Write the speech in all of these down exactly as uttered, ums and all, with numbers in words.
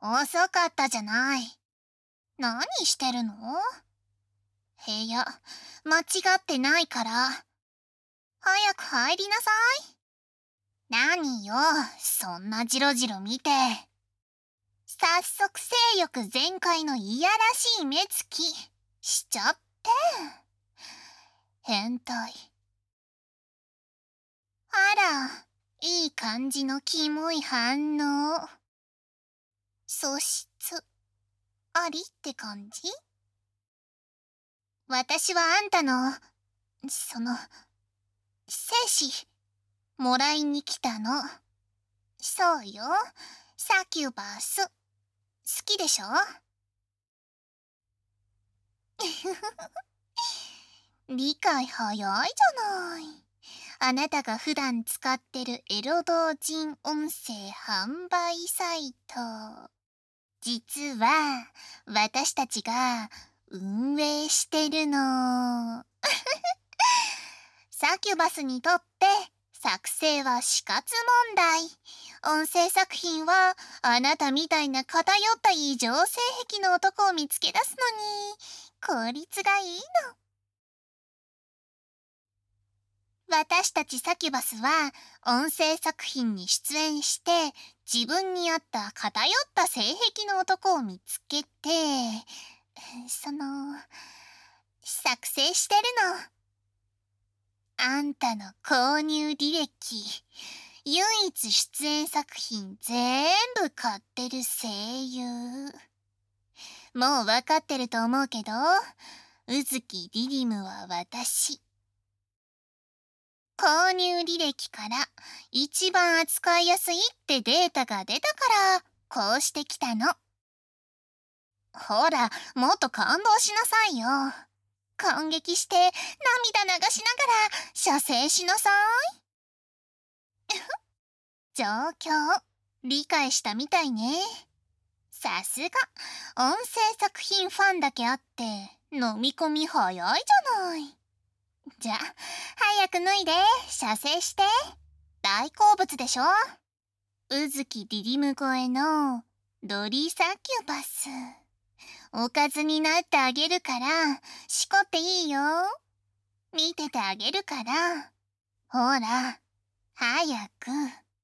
遅かったじゃない。何してるの？部屋、間違ってないから。早く入りなさい。何よ、そんなジロジロ見て。早速性欲全開のいやらしい目つきしちゃって。変態。あら、いい感じのキモい反応。素質ありって感じ？私はあんたの、その、精子、もらいに来たの。そうよ、サキュバス。好きでしょ？理解早いじゃない。あなたが普段使ってるエロ同人音声販売サイト。実は、私たちが運営してるの。サキュバスにとって作成は死活問題。音声作品はあなたみたいな偏った異常性癖の男を見つけ出すのに効率がいいの。私たちサキュバスは音声作品に出演して自分に合った偏った性癖の男を見つけて、その、作成してるの。あんたの購入履歴、唯一出演作品全部買ってる声優。もうわかってると思うけど、宇月リリムは私。購入履歴から一番扱いやすいってデータが出たからこうしてきたの。ほら、もっと感動しなさいよ。感激して涙流しながら射精しなさい。状況理解したみたいね。さすが音声作品ファンだけあって飲み込み早いじゃない。じゃあ早く脱いで射精して。大好物でしょ？宇月リリム声のドリサキュバス。おかずになってあげるからしこっていいよ。見ててあげるから。ほら早く。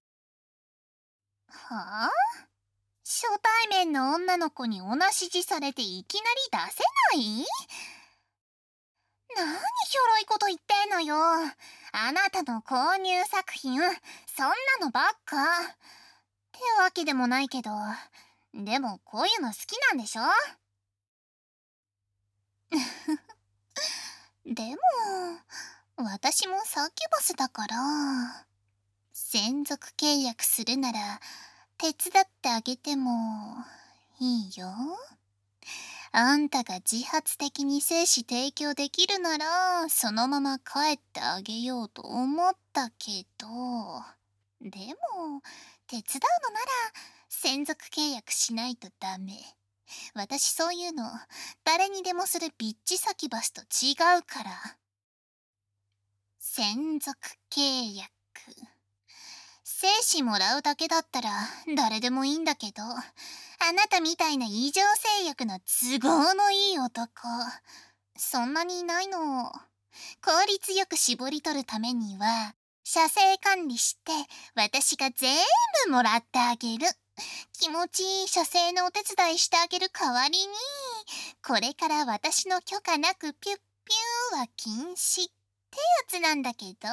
はあ？初対面の女の子におなしじされていきなり出せない？何ひょろいこと言ってんのよ。あなたの購入作品、そんなのばっか。ってわけでもないけど、でもこういうの好きなんでしょ？でも、私もサキュバスだから、専属契約するなら手伝ってあげてもいいよ。あんたが自発的に精子提供できるならそのまま帰ってあげようと思ったけど、でも手伝うのなら専属契約しないとダメ。私そういうの誰にでもするビッチサキバスと違うから。専属契約、精子もらうだけだったら誰でもいいんだけど、あなたみたいな異常性欲の都合のいい男、そんなにいないの。効率よく絞り取るためには、射精管理して私が全部もらってあげる。気持ちいい射精のお手伝いしてあげる代わりに、これから私の許可なくピュッピューは禁止ってやつなんだけど。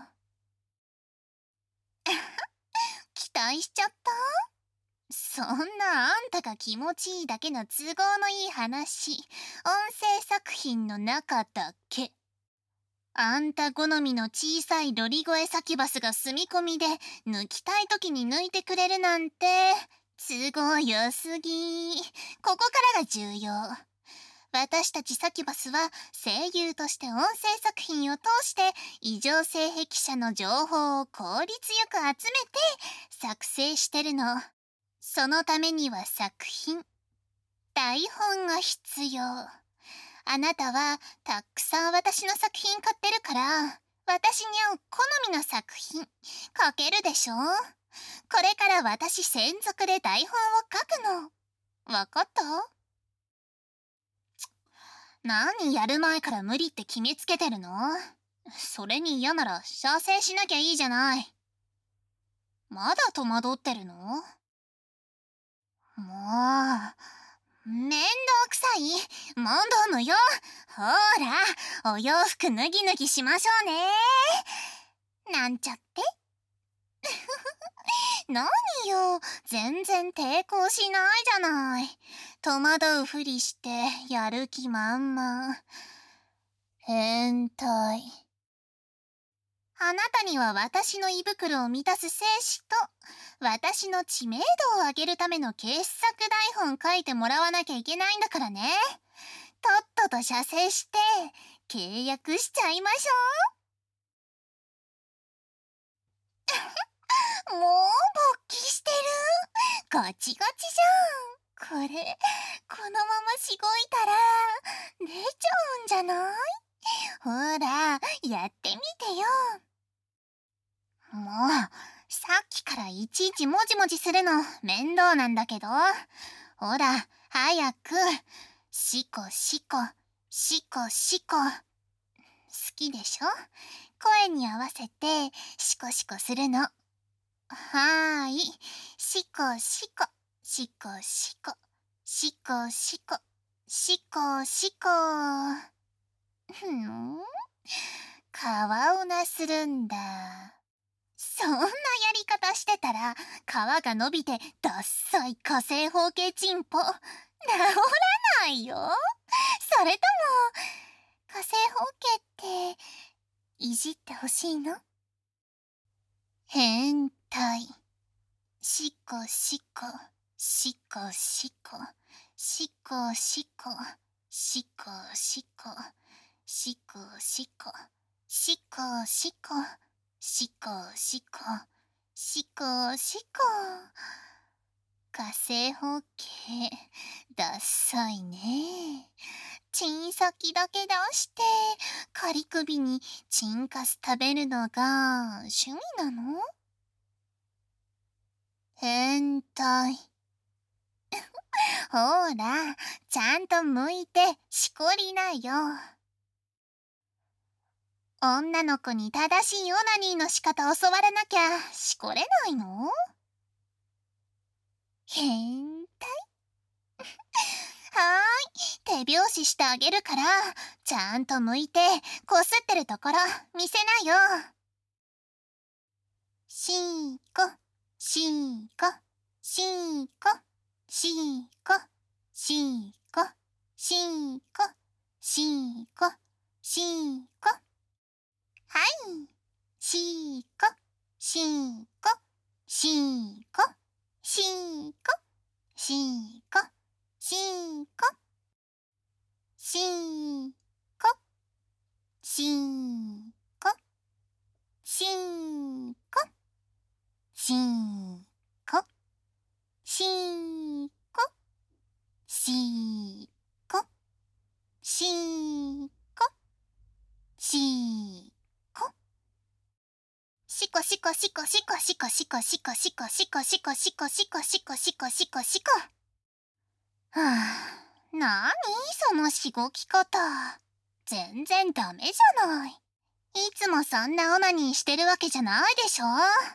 期待しちゃった？そんなあんたが気持ちいいだけの都合のいい話、音声作品の中だけ。あんた好みの小さいロリ声サキュバスが住み込みで抜きたい時に抜いてくれるなんて都合良すぎ。ここからが重要。私たちサキュバスは声優として音声作品を通して異常性癖者の情報を効率よく集めて作成してるの。そのためには作品、台本が必要。あなたはたくさん私の作品買ってるから、私に合う好みの作品書けるでしょ？ これから私専属で台本を書くの。わかった？何やる前から無理って決めつけてるの？それに嫌なら射精しなきゃいいじゃない。まだ戸惑ってるの？もう、めんどくさい。問答無用。ほら、お洋服脱ぎ脱ぎしましょうね。なんちゃって。何よ、全然抵抗しないじゃない。戸惑うふりしてやる気満々。変態。あなたには私の胃袋を満たす精子と私の知名度を上げるための傑作台本書いてもらわなきゃいけないんだからね。とっとと射精して契約しちゃいましょう。もう勃起してる。ガチガチじゃん。これこのまましごいたら出ちゃうんじゃない？ほらやってみてよ。もうさっきからいちいちもじもじするの面倒なんだけど。ほら早くシコシコシコシコ。好きでしょ？声に合わせてシコシコするの。はーい。シコシコシコシコシコシコシコシコ。ふん、皮をなするんだ。そんなやり方してたら皮が伸びてダッサい火星方形チンポ治らないよ。それとも火星方形っていじってほしいの？変態。シコシコシコシコシコシコシコシコシコシコシコシコシコシコシコシコ。火星方形ダッサいね。チン先だけ出して仮首にチンカス食べるのが趣味なの？変態。ほらちゃんと向いてしこりなよ。女の子に正しいオナニーの仕方教わらなきゃしこれないの？変態。はーい、手拍子してあげるからちゃんと向いてこすってるところ見せなよ。シーコシーコシーコシーコシーコシーコシーコシーコ。はい。シーコシーコシーコシーコシーコシーコシーコシーコシーコシーコシーコシーコシーコシーコ。シコシコシコシコシコシコシコシコシコシコシコシコシコシコシコシコ。はあ、なにそのしごき方。全然ダメじゃない。いつもそんなオナニーしてるわけじゃないでしょ。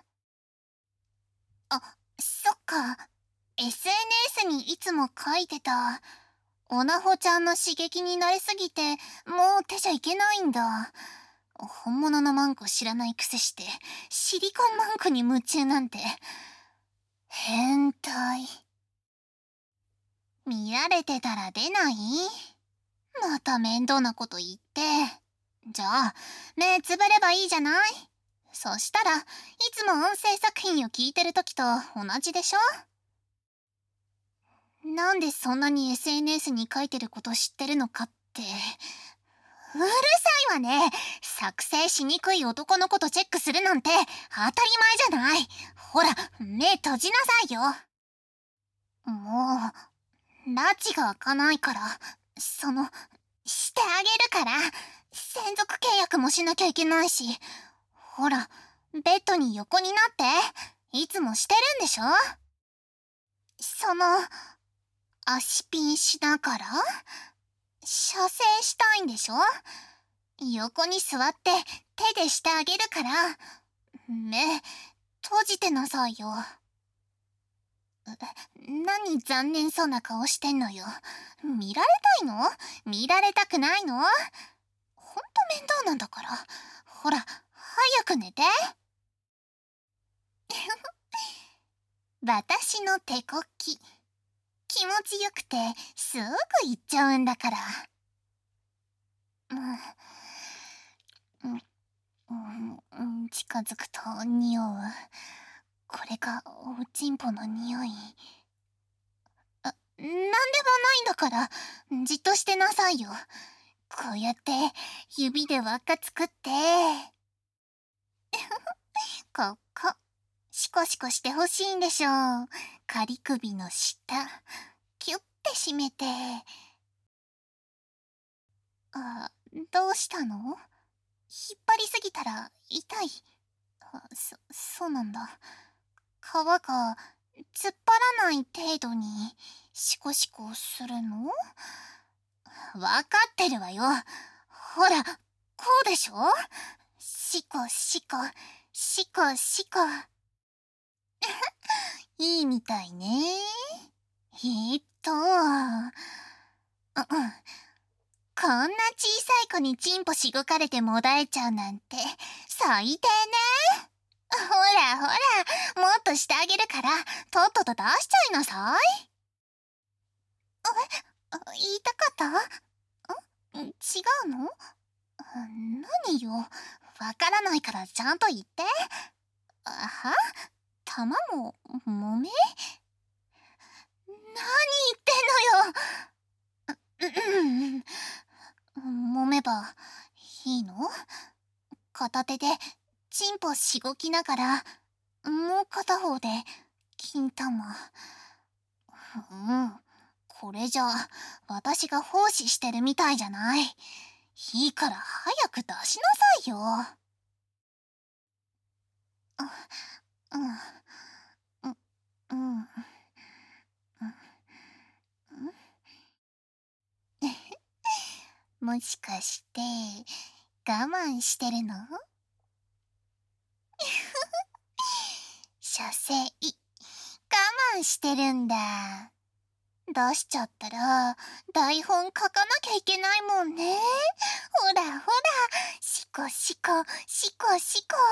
あ、そっか。エスエヌエス にいつも書いてた。おなほちゃんの刺激に慣れすぎてもう手じゃいけないんだ。本物のマンコ知らないくせしてシリコンマンコに夢中なんて。変態。見られてたら出ない？また面倒なこと言って。じゃあ目つぶればいいじゃない。そしたらいつも音声作品を聞いてる時と同じでしょ。なんでそんなに エスエヌエス に書いてること知ってるのかって。うるさいわね。作成しにくい男のことチェックするなんて当たり前じゃない。ほら目閉じなさいよ。もう拉致が開かないから、そのしてあげるから。専属契約もしなきゃいけないし。ほらベッドに横になっていつもしてるんでしょ。その、足ピンしながら射精したいんでしょ。横に座って手でしてあげるから、目閉じてなさいよ。何残念そうな顔してんのよ。見られたいの？見られたくないの？ほんと面倒なんだから。ほら、早く寝て。私の手こき、気持ちよくてすぐ行っちゃうんだから。うん、うん、うん、近づくと匂う。これがおちんぽの匂い。あ、なんでもないんだから、じっとしてなさいよ。こうやって指で輪っか作って、ここ、シコシコしてほしいんでしょう。仮首の下、キュッて締めて。あ、どうしたの？引っ張りすぎたら痛い。あ、そ、そうなんだ。皮が突っ張らない程度にシコシコするの？わかってるわよ。ほら、こうでしょ？シコシコ、シコシコ。いいみたいね。えーっと、う、うん。こんな小さい子にチンポしごかれてもだえちゃうなんて最低ね。ほらほら、もっとしてあげるからとっとと出しちゃいなさい。え、言いたかった？ん？違うの？何よ、わからないからちゃんと言って。は？卵、もめ？何言ってんのよ。揉めばいいの？片手でチンポしごきながら、もう片方で金玉。うん、これじゃ私が奉仕してるみたいじゃない。いいから早く出しなさいよ。うん、うん、うん、うん。もしかして我慢してるの？射精我慢してるんだ。出しちゃったら台本書かなきゃいけないもんね。ほらほら、シコシコシコシコ。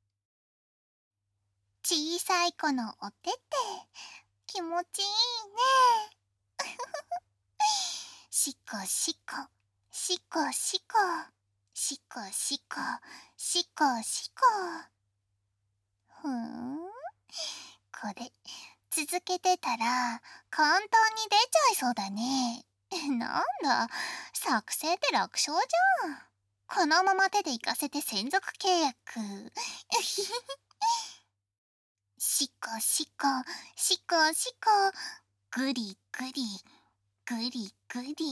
小さい子のお手って気持ちいいね。シコシコシコシコシコシコシコシコ。ふん、これ続けてたら簡単に出ちゃいそうだね。なんだ、作成って楽勝じゃん。このまま手で行かせて専属契約。シコシコシコシコ、グリグリグリグリ。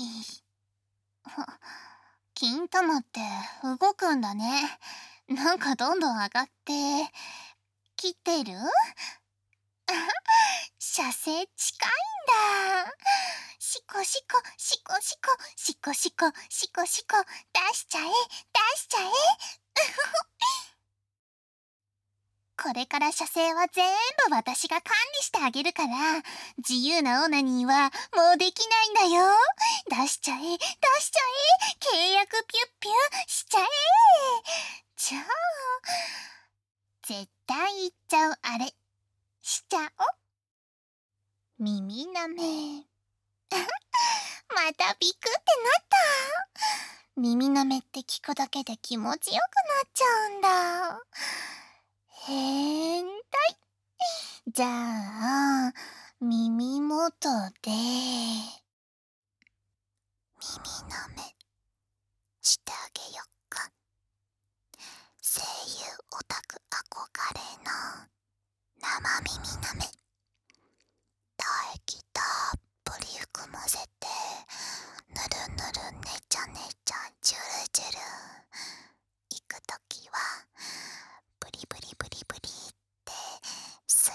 金玉って動くんだね。なんかどんどん上がって、来てる？射精近いんだ。シコシコシコシコシコシコシコシコ、出しちゃえ出しちゃえ。これから射精は全部私が管理してあげるから、自由なオナニーはもうできないんだよ。出しちゃえ出しちゃえ、契約ピュッピュしちゃえ。じゃあ絶対言っちゃうあれしちゃお。耳なめ。またビクってなった。耳なめって聞くだけで気持ちよくなっちゃうんだ。変態。じゃあ耳元で耳なめしてあげよっか。声優オタク憧れの生耳なめ。唾液たっぷり含ませてぬるぬるねちゃねちゃジュルジュル。行くときはブリブリブリブリってさ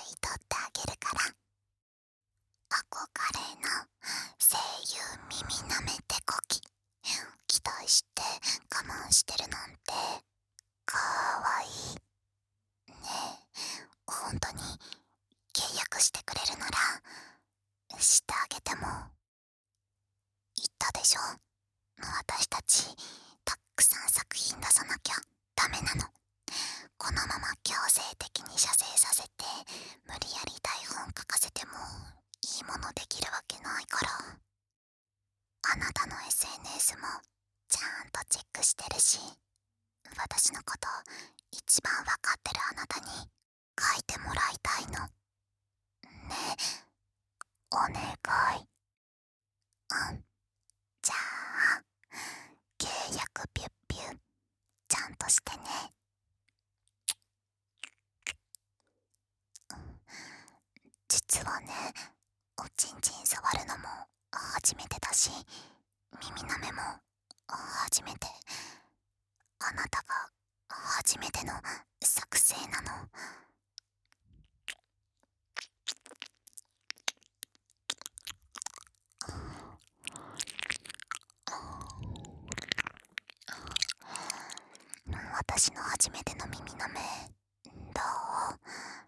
かれの声優耳なめてこき、期待して我慢してるなんてかわいいね。え本当に契約してくれるならしてあげても。言ったでしょ、私たちたくさん作品出さなきゃダメなの。このまま強制的に写生させて無理やり台本書かせてもいいものできるわけないから。あなたの エスエヌエス もちゃんとチェックしてるし、私のこと一番わかってるあなたに書いてもらいたいのね。お願い。うん。じゃあ契約ピュッピュちゃんとしてね。実はね、おちんちん触るのも初めてだし、耳なめも初めて。あなたが初めての作成なの。私の初めての耳なめどう？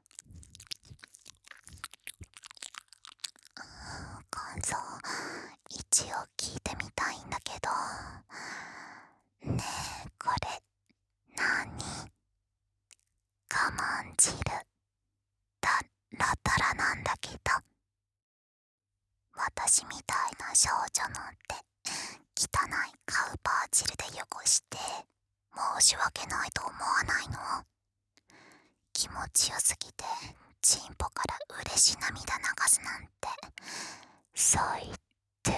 感想一応聞いてみたいんだけど。ねえ、これ何？我慢汁だらだらなんだけど。私みたいな少女なんて汚いカウパー汁で汚して申し訳ないと思わないの？気持ちよすぎてチンポから嬉し涙流すなんて最低。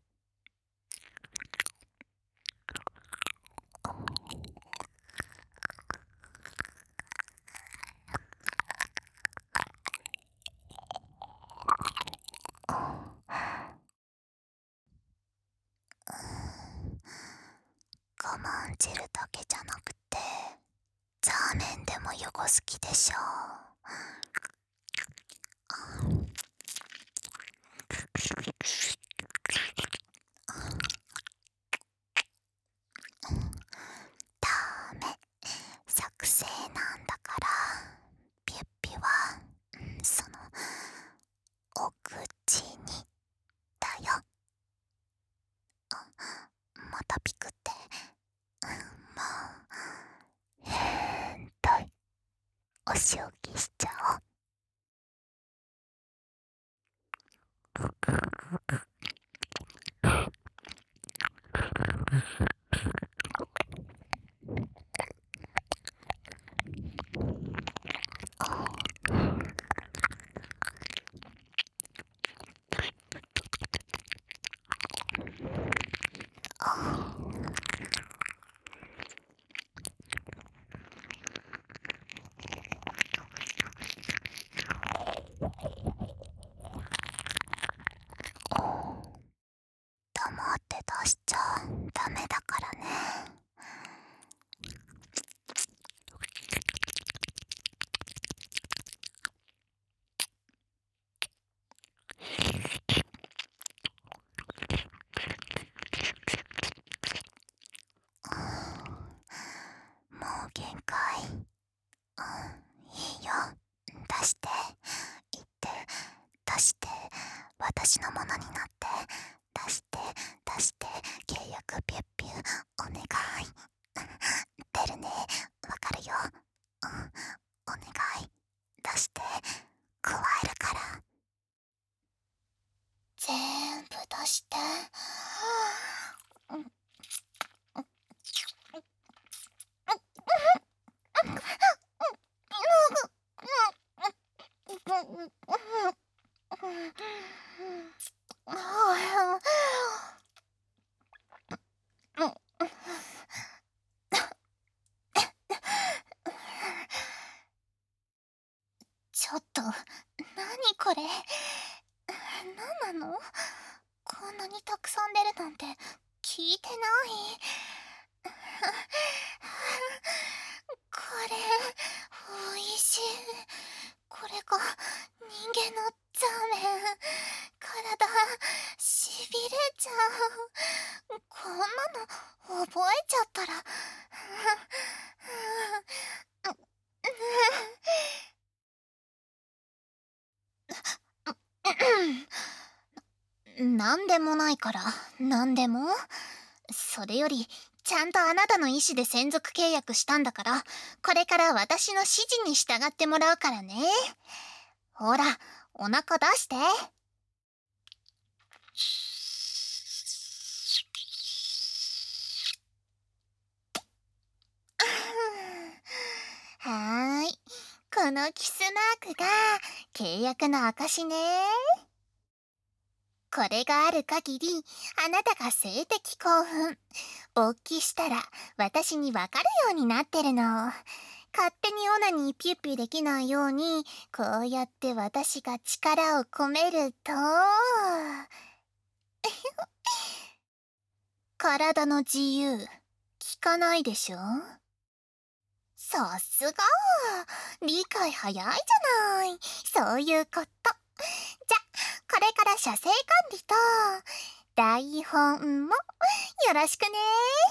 我慢汁だけじゃなくてザーメンでも汚す気でしょ。ダメ、作成なんだから。ピュッピはそのお口にだよ。またピクって。もう変態。お仕置きしちゃおう。黙って出しちゃダメだからね。もう限界。うん、いいよ。出して言って出して私のものになって。出して出して契約ピュッピュお願い。出るね、わかるよ。うん、お願い。出して加えるから。全部出して。ちょっと、なにこれ。なんなの？こんなにたくさん出るなんて聞いてない。これ、おいしい。これが人間のザーメン。辛だ、しびれちゃう。こんなの覚えちゃったら。なんでもないから、なんでも。それより、ちゃんとあなたの意思で専属契約したんだから、これから私の指示に従ってもらうからね。ほら、お腹出して。はーい。このキスマークが契約の証ね。これがある限り、あなたが性的興奮、勃起したら私にわかるようになってるの。勝手にオナニーピュッピュできないように、こうやって私が力を込めると、体の自由、効かないでしょ？さすが、理解早いじゃない。そういうこと。じゃ、これから射精管理と、台本もよろしくね。